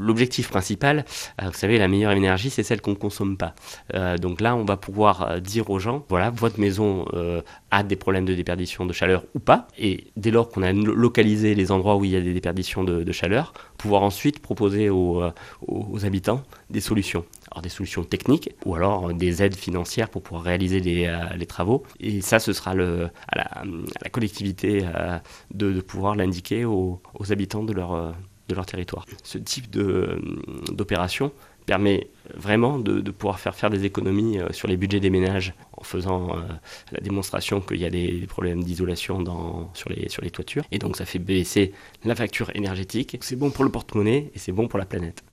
l'objectif principal, vous savez, la meilleure énergie, c'est celle qu'on ne consomme pas. Donc là, on va pouvoir dire aux gens, voilà, votre maison a des problèmes de déperdition de chaleur ou pas. Et dès lors qu'on a localisé les endroits où il y a des déperditions de chaleur, pouvoir ensuite proposer aux habitants des solutions. Alors des solutions techniques ou alors des aides financières pour pouvoir réaliser les travaux. Et ça, ce sera à la collectivité de pouvoir l'indiquer aux habitants de leur territoire. Ce type d'opération permet vraiment de pouvoir faire des économies sur les budgets des ménages en faisant la démonstration qu'il y a des problèmes d'isolation sur les toitures. Et donc ça fait baisser la facture énergétique. C'est bon pour le porte-monnaie et c'est bon pour la planète.